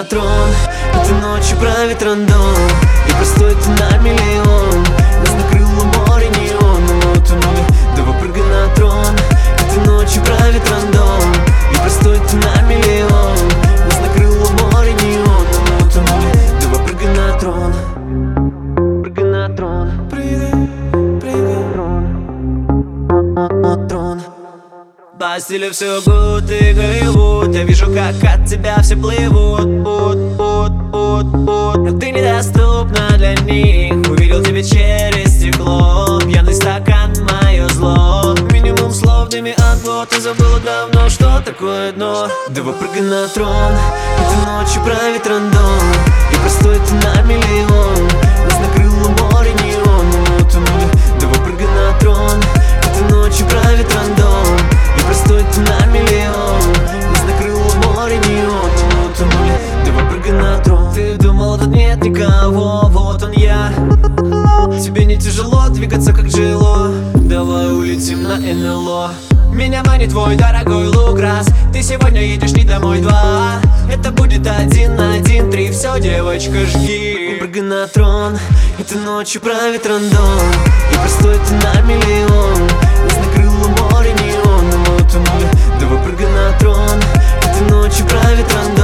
на трон. Этой ночью правит рандом, и простой ты на миллион. Нас накрыло море неоном, мы утонули. Давай прыгай на трон. Этой ночью правит рандом, и простой ты на миллион. Нас накрыло море неоном, мы утонули. Давай прыгай на трон. Прыгай на трон. Прыгай, прыгай на трон. По стилю все гуд и Голливуд. Я вижу, как от тебя все плывут. Но ты недоступна для них. Увидел тебя через стекло. Пьяный стакан, мое зло. Минимум слов, дыми от год. Ты забыла давно, что такое дно. Давай прыгай на трон. Этой ночью правит рандом, и простой ты на миллион. Нас накрыло море неоном, мы утонули. Давай прыгай на трон. Этой ночью правит рандом, и простой ты на миллион. Нас накрыло море неоном, мы утонули. Давай прыгай на трон. Ты думал, тут нет никого, вот он я. Тебе не тяжело двигаться, как джило. Давай улетим на НЛО. Меня манит твой дорогой лук, раз ты сегодня едешь не домой, два. Это будет 1 на 1, 3, все, девочка, жги. Прыгай на трон. Этой ночью правит рандом, и простой ты на миллион. Нас накрыло море неоном, мы утонули. Давай прыгай на трон. Этой ночью правит рандом.